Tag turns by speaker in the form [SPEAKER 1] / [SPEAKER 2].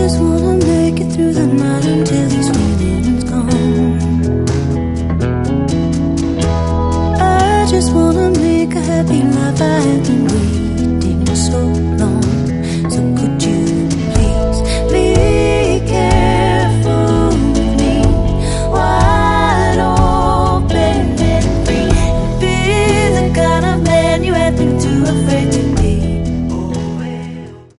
[SPEAKER 1] just wanna make it through the night until these feelings gone. I just wanna make a happy life I've been waiting